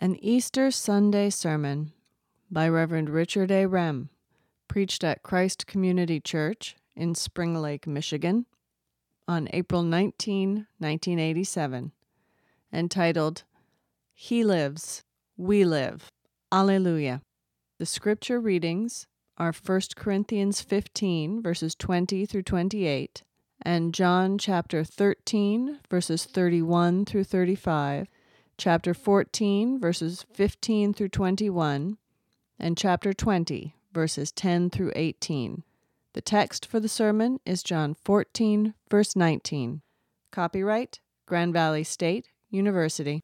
An Easter Sunday Sermon by Reverend Richard A. Rem, preached at Christ Community Church in Spring Lake, Michigan, on April 19, 1987, entitled, He Lives, We Live. Alleluia. The scripture readings are 1 Corinthians 15, verses 20 through 28, and John chapter 13, verses 31 through 35, chapter 14, verses 15 through 21, and chapter 20, verses 10 through 18. The text for the sermon is John 14, verse 19. Copyright, Grand Valley State University.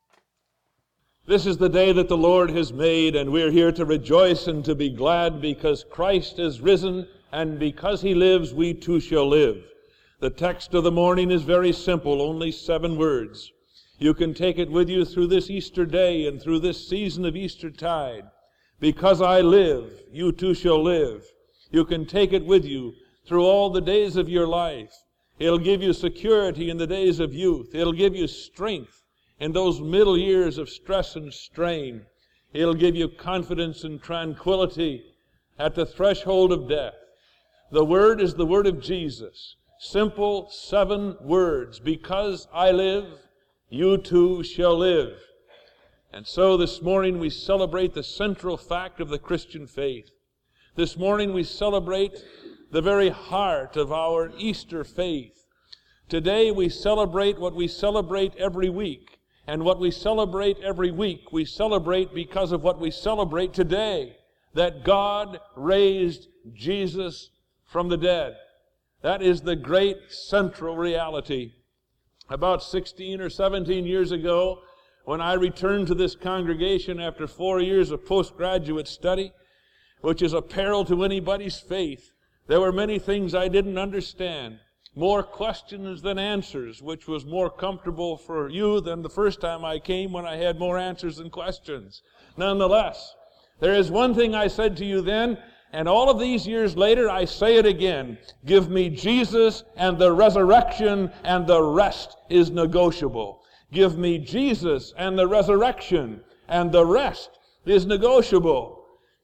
This is the day that the Lord has made, and we're here to rejoice and to be glad because Christ is risen, and because He lives, we too shall live. The text of the morning is very simple, only 7 words. You can take it with you through this Easter day and through this season of Eastertide. Because I live, you too shall live. You can take it with you through all the days of your life. It'll give you security in the days of youth. It'll give you strength in those middle years of stress and strain. It'll give you confidence and tranquility at the threshold of death. The word is the word of Jesus. Simple 7 words. Because I live, you too shall live. And so this morning we celebrate the central fact of the Christian faith. This morning we celebrate the very heart of our Easter faith. Today we celebrate what we celebrate every week. And what we celebrate every week, we celebrate because of what we celebrate today. That God raised Jesus from the dead. That is the great central reality. About 16 or 17 years ago, when I returned to this congregation after 4 years of postgraduate study, which is a peril to anybody's faith, there were many things I didn't understand. More questions than answers, which was more comfortable for you than the first time I came when I had more answers than questions. Nonetheless, there is one thing I said to you then, and all of these years later, I say it again. Give me Jesus and the resurrection, and the rest is negotiable. Give me Jesus and the resurrection, and the rest is negotiable.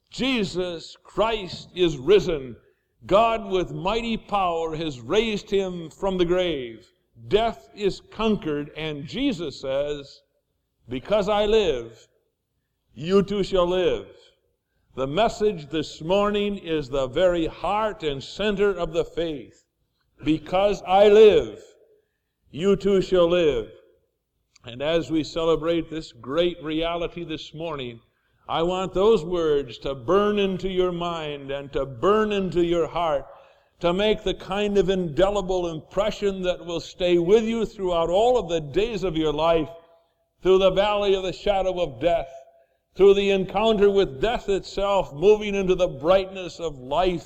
Jesus Christ is risen. God with mighty power has raised Him from the grave. Death is conquered, and Jesus says, because I live, you too shall live. The message this morning is the very heart and center of the faith. Because I live, you too shall live. And as we celebrate this great reality this morning, I want those words to burn into your mind and to burn into your heart, to make the kind of indelible impression that will stay with you throughout all of the days of your life, through the valley of the shadow of death, through the encounter with death itself, moving into the brightness of life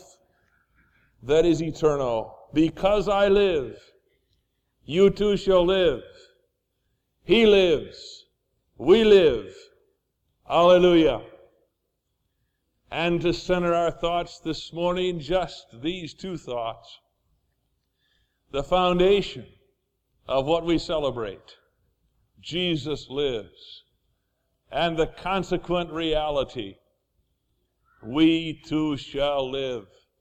that is eternal. Because I live, you too shall live. He lives, we live. Hallelujah. And to center our thoughts this morning, just these 2 thoughts. The foundation of what we celebrate. Jesus lives. And the consequent reality, we too shall live.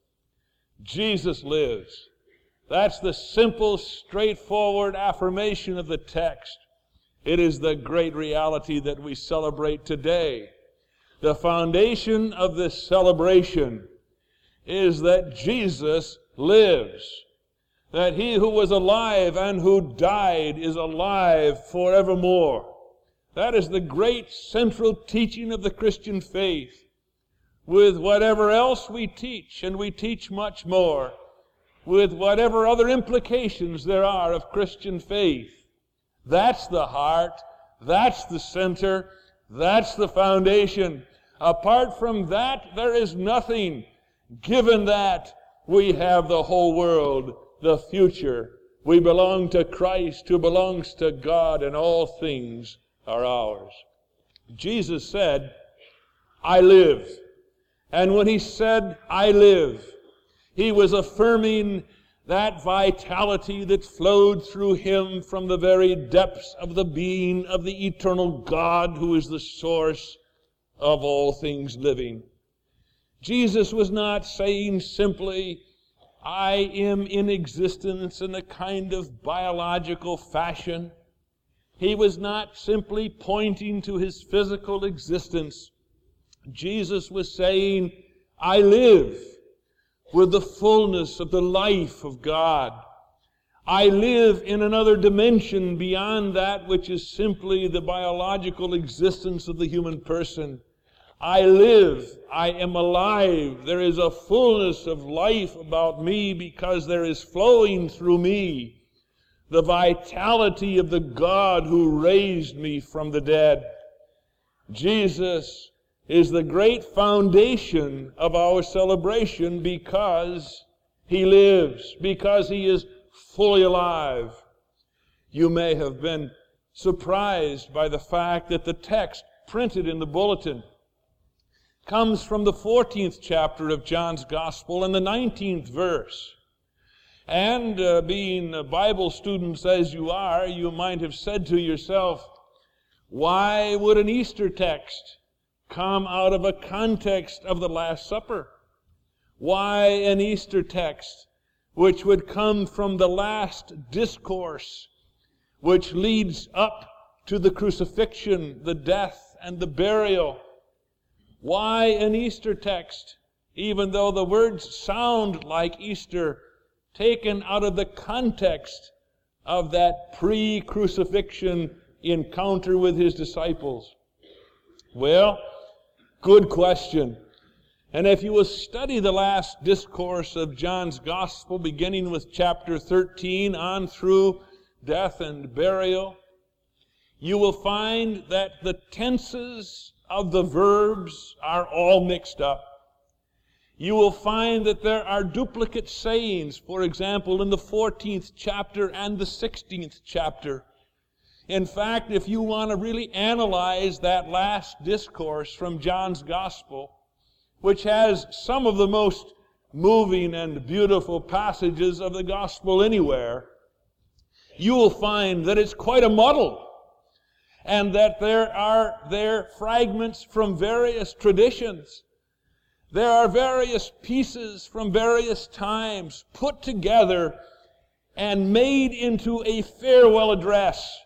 Jesus lives. That's the simple, straightforward affirmation of the text. It is the great reality that we celebrate today. The foundation of this celebration is that Jesus lives. That He who was alive and who died is alive forevermore. That is the great central teaching of the Christian faith. With whatever else we teach, and we teach much more, with whatever other implications there are of Christian faith, that's the heart, that's the center, that's the foundation. Apart from that, there is nothing. Given that, we have the whole world, the future. We belong to Christ, who belongs to God, and all things are ours. Jesus said, I live. And when He said, I live, He was affirming that vitality that flowed through him from the very depths of the being of the eternal God who is the source of all things living. Jesus was not saying simply, I am in existence in a kind of biological fashion. He was not simply pointing to his physical existence. Jesus was saying, I live with the fullness of the life of God. I live in another dimension beyond that which is simply the biological existence of the human person. I live, I am alive. There is a fullness of life about me because there is flowing through me the vitality of the God who raised me from the dead. Jesus is the great foundation of our celebration because he lives, because he is fully alive. You may have been surprised by the fact that the text printed in the bulletin comes from the 14th chapter of John's Gospel and the 19th verse. And being Bible students as you are, you might have said to yourself, why would an Easter text come out of a context of the Last Supper? Why an Easter text which would come from the last discourse which leads up to the crucifixion, the death, and the burial? Why an Easter text, even though the words sound like Easter, taken out of the context of that pre-crucifixion encounter with his disciples? Well, good question. And if you will study the last discourse of John's Gospel, beginning with chapter 13 on through death and burial, you will find that the tenses of the verbs are all mixed up. You will find that there are duplicate sayings, for example, in the 14th chapter and the 16th chapter. In fact, if you want to really analyze that last discourse from John's Gospel, which has some of the most moving and beautiful passages of the Gospel anywhere, you will find that it's quite a muddle, and that there are fragments from various traditions. There are various pieces from various times put together and made into a farewell address.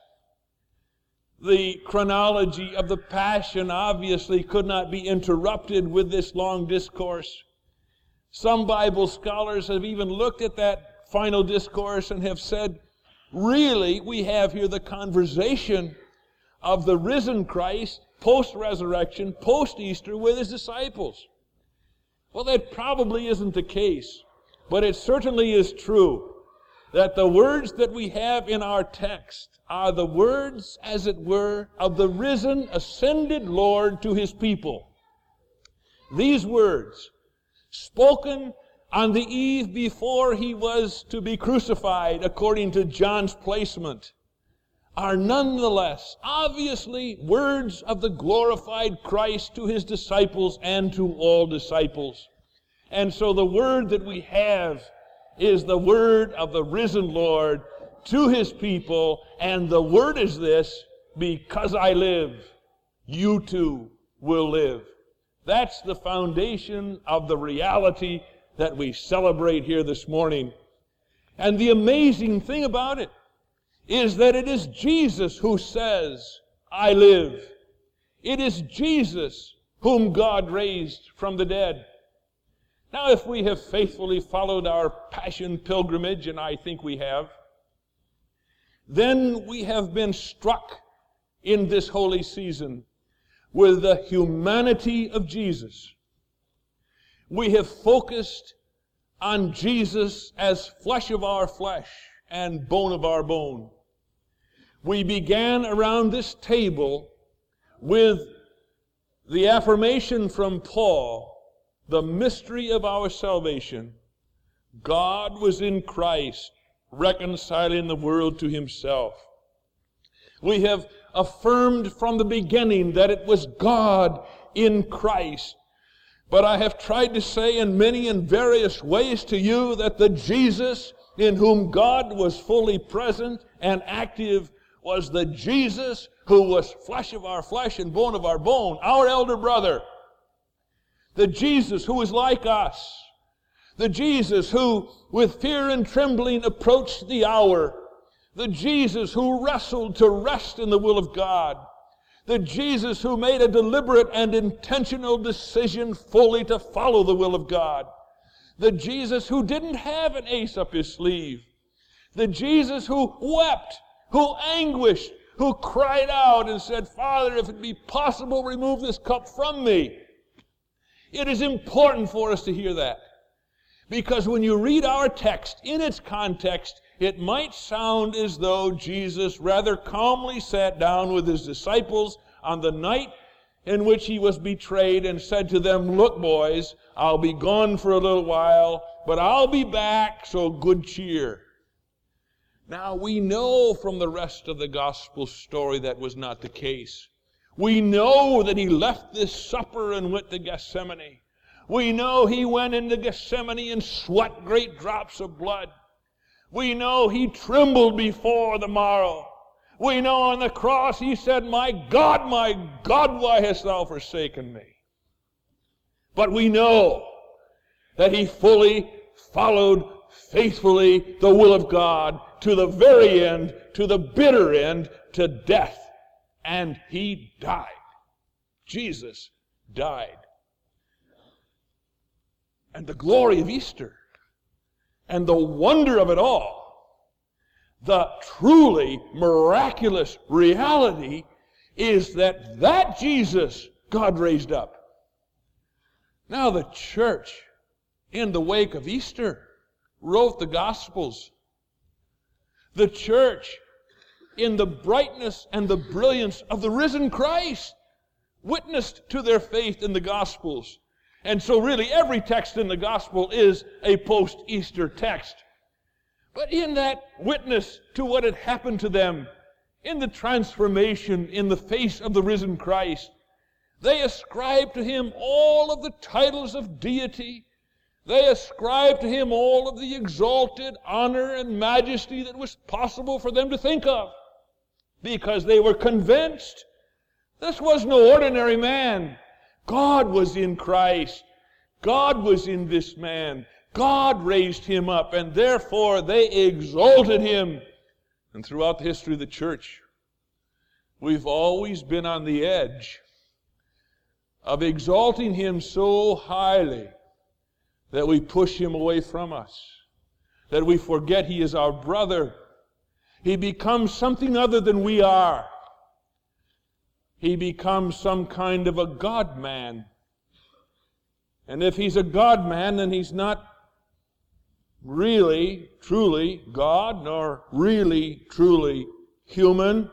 The chronology of the Passion obviously could not be interrupted with this long discourse. Some Bible scholars have even looked at that final discourse and have said, really, we have here the conversation of the risen Christ, post-resurrection, post-Easter, with his disciples. Well, that probably isn't the case, but it certainly is true that the words that we have in our text are the words, as it were, of the risen, ascended Lord to his people. These words, spoken on the eve before he was to be crucified, according to John's placement, are nonetheless, obviously, words of the glorified Christ to his disciples and to all disciples. And so the word that we have is the word of the risen Lord to his people, and the word is this: because I live, you too will live. That's the foundation of the reality that we celebrate here this morning. And the amazing thing about it is that it is Jesus who says, I live. It is Jesus whom God raised from the dead. Now, if we have faithfully followed our Passion pilgrimage, and I think we have, then we have been struck in this holy season with the humanity of Jesus. We have focused on Jesus as flesh of our flesh and bone of our bone. We began around this table with the affirmation from Paul, the mystery of our salvation. God was in Christ, reconciling the world to himself. We have affirmed from the beginning that it was God in Christ. But I have tried to say in many and various ways to you that the Jesus in whom God was fully present and active, was the Jesus who was flesh of our flesh and bone of our bone, our elder brother. The Jesus who is like us. The Jesus who, with fear and trembling, approached the hour. The Jesus who wrestled to rest in the will of God. The Jesus who made a deliberate and intentional decision fully to follow the will of God. The Jesus who didn't have an ace up his sleeve. The Jesus who wept, who anguished, who cried out and said, Father, if it be possible, remove this cup from me. It is important for us to hear that. Because when you read our text in its context, it might sound as though Jesus rather calmly sat down with his disciples on the night in which he was betrayed and said to them, look, boys, I'll be gone for a little while, but I'll be back, so good cheer. Now, we know from the rest of the gospel story that was not the case. We know that he left this supper and went to Gethsemane. We know he went into Gethsemane and sweat great drops of blood. We know he trembled before the morrow. We know on the cross he said, my God, why hast thou forsaken me? But we know that he fully followed faithfully the will of God to the very end, to the bitter end, to death. And he died. Jesus died. And the glory of Easter and the wonder of it all, the truly miraculous reality is that Jesus God raised up. Now the church, in the wake of Easter, wrote the Gospels. The church, in the brightness and the brilliance of the risen Christ, witnessed to their faith in the Gospels. And so really every text in the Gospel is a post-Easter text. But in that witness to what had happened to them, in the transformation in the face of the risen Christ, they ascribed to him all of the titles of deity. They ascribed to him all of the exalted honor and majesty that was possible for them to think of, because they were convinced this was no ordinary man. God was in Christ. God was in this man. God raised him up, and therefore they exalted him. And throughout the history of the church, we've always been on the edge of exalting him so highly that we push him away from us, that we forget he is our brother. He becomes something other than we are. He becomes some kind of a God-man. And if he's a God-man, then he's not really, truly God, nor really, truly human.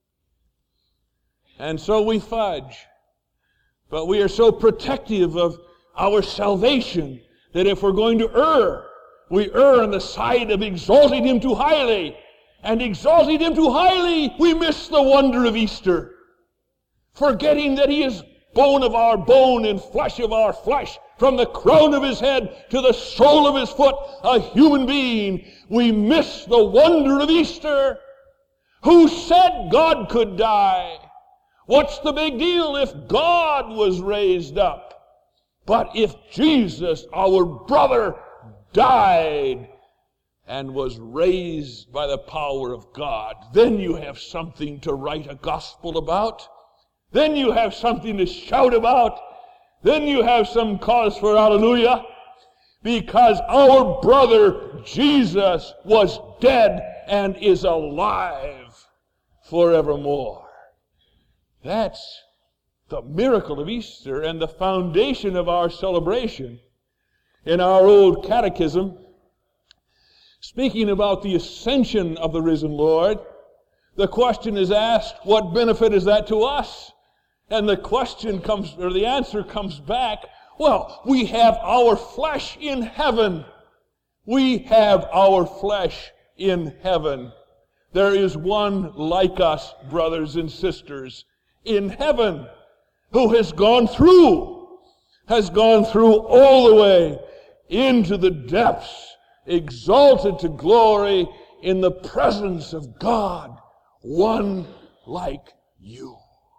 And so we fudge. But we are so protective of our salvation that if we're going to err, we err on the side of exalting him too highly. And exalting him too highly, we miss the wonder of Easter. Forgetting that he is bone of our bone and flesh of our flesh, from the crown of his head to the sole of his foot, a human being, we miss the wonder of Easter. Who said God could die? What's the big deal if God was raised up? But if Jesus, our brother, died and was raised by the power of God, then you have something to write a gospel about. Then you have something to shout about. Then you have some cause for hallelujah. Because our brother Jesus was dead and is alive forevermore. That's the miracle of Easter and the foundation of our celebration. In our old catechism, speaking about the ascension of the risen Lord, the question is asked, what benefit is that to us? And the answer comes back, well, we have our flesh in heaven. We have our flesh in heaven. There is one like us, brothers and sisters, in heaven, who has gone through all the way into the depths exalted to glory in the presence of God, one like you.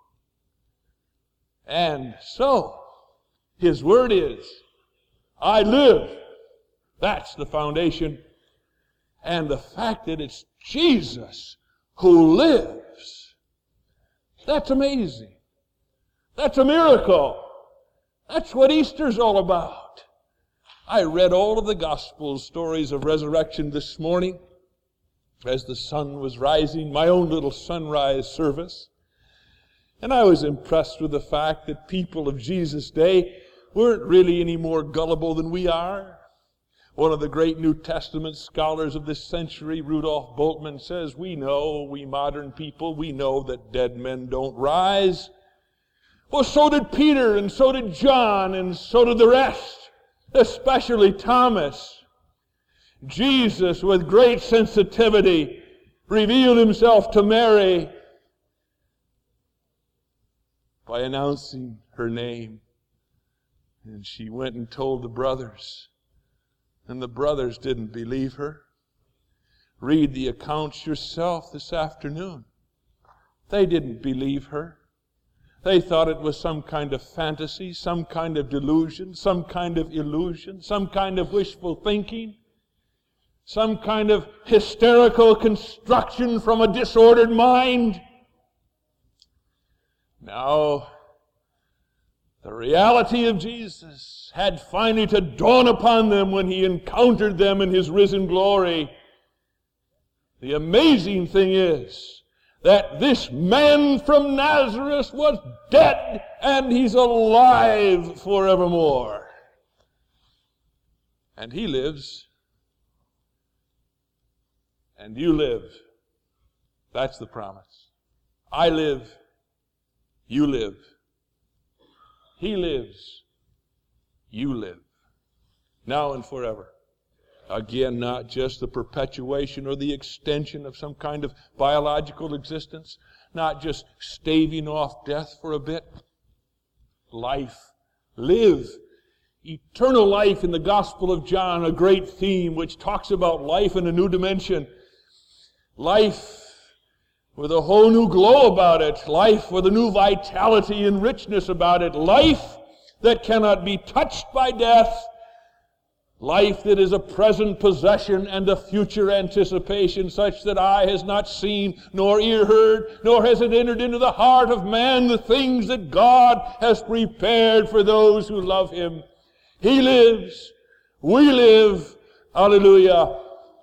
And so, His Word is, I live. That's the foundation. And the fact that it's Jesus who lives, that's amazing. That's a miracle. That's what Easter's all about. I read all of the Gospel stories of resurrection this morning as the sun was rising, my own little sunrise service. And I was impressed with the fact that people of Jesus' day weren't really any more gullible than we are. One of the great New Testament scholars of this century, Rudolf Bultmann, says, we modern people, we know that dead men don't rise. Well, so did Peter, and so did John, and so did the rest, especially Thomas. Jesus, with great sensitivity, revealed Himself to Mary by announcing her name. And she went and told the brothers. And the brothers didn't believe her. Read the accounts yourself this afternoon. They didn't believe her. They thought it was some kind of fantasy, some kind of delusion, some kind of illusion, some kind of wishful thinking, some kind of hysterical construction from a disordered mind. Now, the reality of Jesus had finally to dawn upon them when He encountered them in His risen glory. The amazing thing is that this man from Nazareth was dead and He's alive forevermore. And He lives. And you live. That's the promise. I live. You live. He lives. You live. Now and forever. Again, not just the perpetuation or the extension of some kind of biological existence. Not just staving off death for a bit. Life. Live. Eternal life in the Gospel of John, a great theme which talks about life in a new dimension. Life with a whole new glow about it. Life with a new vitality and richness about it. Life that cannot be touched by death. Life that is a present possession and a future anticipation, such that eye has not seen, nor ear heard, nor has it entered into the heart of man the things that God has prepared for those who love Him. He lives. We live. Hallelujah.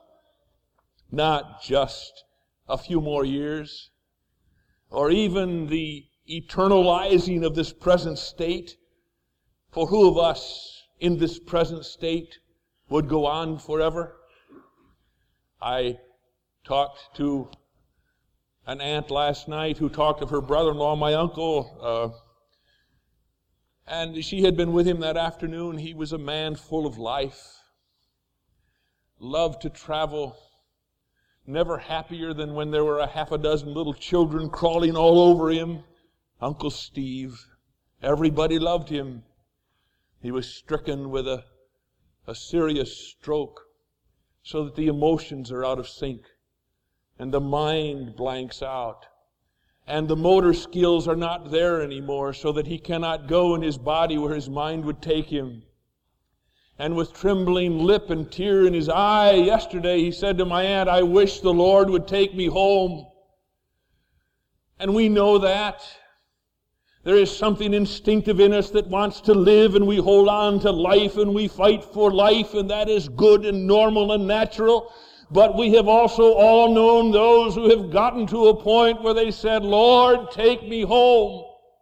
Not just a few more years, or even the eternalizing of this present state. For who of us in this present state would go on forever? I talked to an aunt last night who talked of her brother-in-law, my uncle, and she had been with him that afternoon. He was a man full of life, loved to travel, never happier than when there were a half a dozen little children crawling all over him. Uncle Steve. Everybody loved him. He was stricken with a serious stroke, so that the emotions are out of sync, and the mind blanks out, and the motor skills are not there anymore, so that he cannot go in his body where his mind would take him. And with trembling lip and tear in his eye, yesterday he said to my aunt, I wish the Lord would take me home. And we know that. There is something instinctive in us that wants to live, and we hold on to life, and we fight for life, and that is good and normal and natural. But we have also all known those who have gotten to a point where they said, Lord, take me home.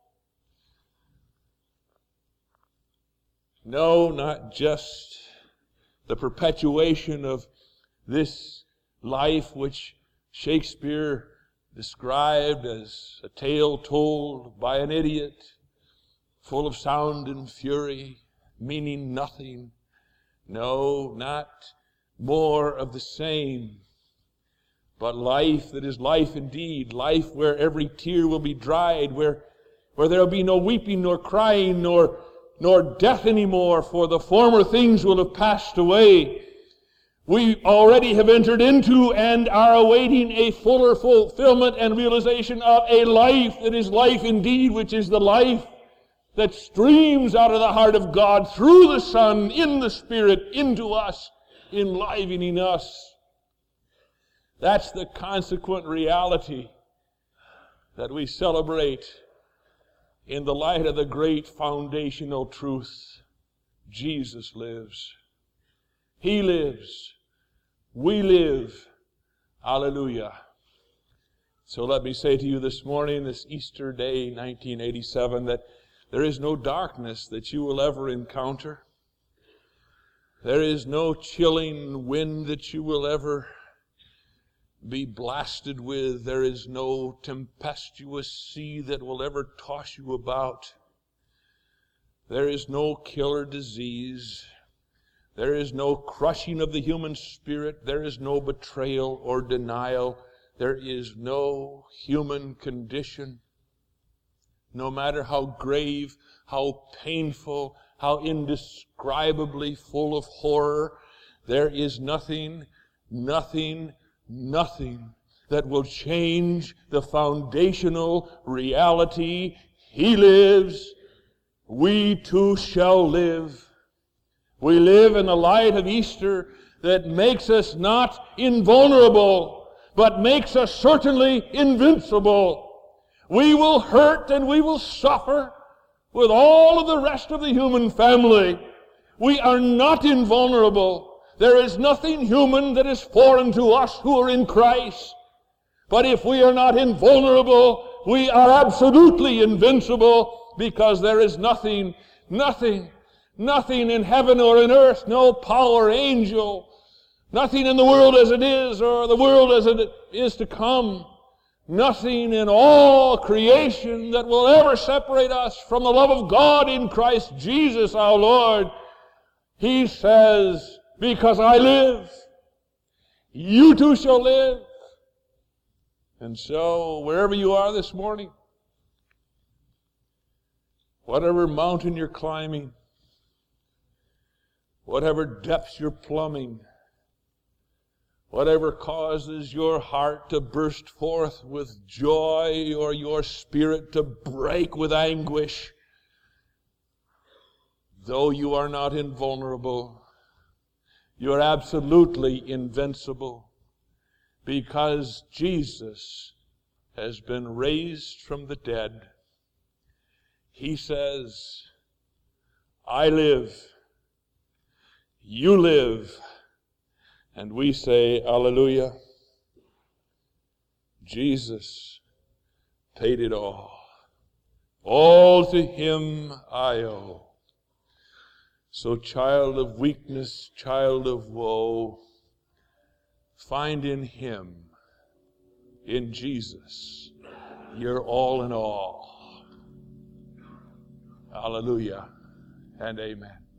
No, not just the perpetuation of this life which Shakespeare described as a tale told by an idiot, full of sound and fury, meaning nothing. No, not more of the same, but life that is life indeed, life where every tear will be dried, where there will be no weeping nor crying nor death anymore, for the former things will have passed away, We already have entered into and are awaiting a fuller fulfillment and realization of a life that is life indeed, which is the life that streams out of the heart of God through the Son, in the Spirit, into us, enlivening us. That's the consequent reality that we celebrate in the light of the great foundational truth. Jesus lives. He lives. We live. Hallelujah. So let me say to you this morning, this Easter Day, 1987, that there is no darkness that you will ever encounter. There is no chilling wind that you will ever be blasted with. There is no tempestuous sea that will ever toss you about. There is no killer disease. There is no crushing of the human spirit. There is no betrayal or denial. There is no human condition, no matter how grave, how painful, how indescribably full of horror. There is nothing that will change the foundational reality. He lives. We too shall live. We live in the light of Easter that makes us not invulnerable, but makes us certainly invincible. We will hurt and we will suffer with all of the rest of the human family. We are not invulnerable. There is nothing human that is foreign to us who are in Christ. But if we are not invulnerable, we are absolutely invincible, because there is nothing in heaven or in earth, no power, angel, nothing in the world as it is or the world as it is to come, nothing in all creation that will ever separate us from the love of God in Christ Jesus our Lord. He says, because I live, you too shall live. And so, wherever you are this morning, whatever mountain you're climbing, whatever depths you're plumbing, whatever causes your heart to burst forth with joy or your spirit to break with anguish, though you are not invulnerable, you are absolutely invincible, because Jesus has been raised from the dead. He says, I live, you live. And we say, hallelujah. Jesus paid it all. All to him I owe. So, child of weakness, child of woe, find in him, in Jesus, your all in all. Hallelujah and amen.